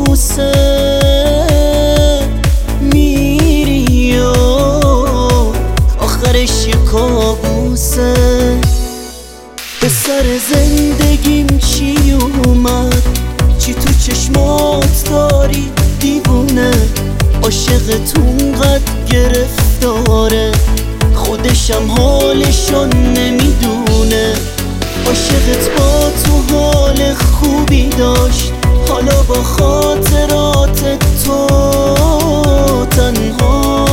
کابوسه، میری و آخرش یه کابوسه. به سر زندگیم چی اومد؟ چی تو چشمات داری دیوونه؟ عاشقت اونقدر گرفتاره خودشم حالشو نمیدونه. عاشقت با تو حال خوبی داشت، حالا با خاطرات تو تنهاست.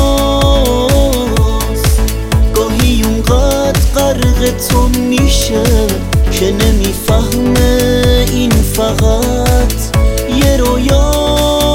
گاهی اونقدر غرق تو میشه که نمیفهمه این فقط یه رویاست.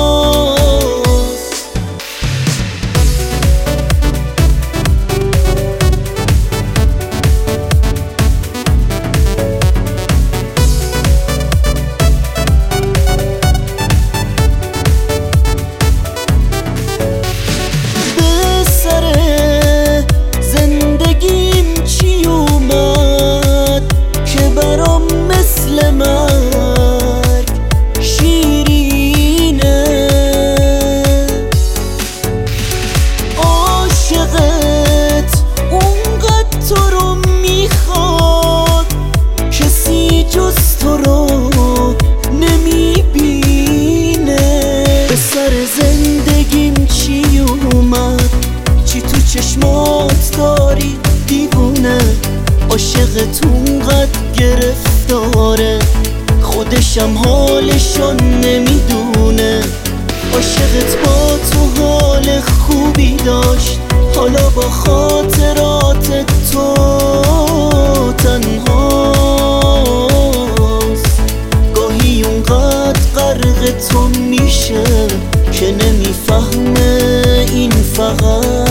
مرگ شیرینه، عاشقت اونقدر تو رو میخواد کسی جز تو رو نمیبینه. به سر زندگیم چی اومد؟ چی تو چشمات داری دیوونه؟ عاشقت اونقدر گرفتاره خودشم حالشو نمیدونه. عاشقت با تو حال خوبی داشت، حالا با خاطرات تو تنهاست. گاهی اونقدر غرق تو میشه که نمیفهمه این فقط